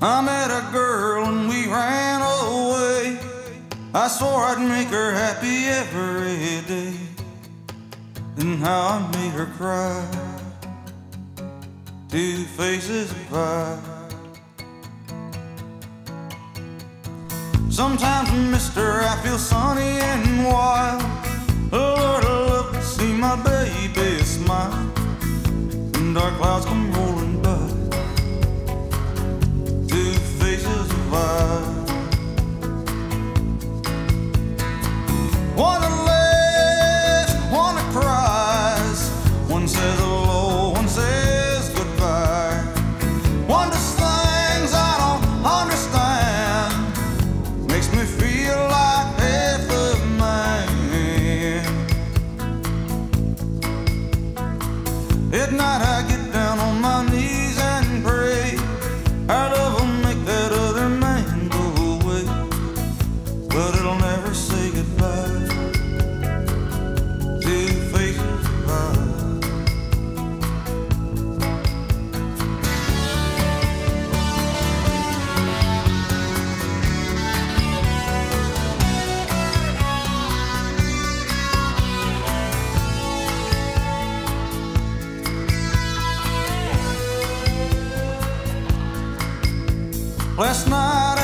I met a girl and we ran away. I swore I'd make her happy every day. And how I made her cry. Two faces of pie. Sometimes, mister, I feel sunny and wild. Lord, I love to see my baby smile. And dark clouds come rolling by. Two faces of fire. One that laughs, one that cries. One says hello, one says goodbye. One does things I don't understand. Makes me feel like half a man. At night I get down on my knees and pray. Our love will make that other man go away, but it'll never say goodbye. Two faces of fire. Last night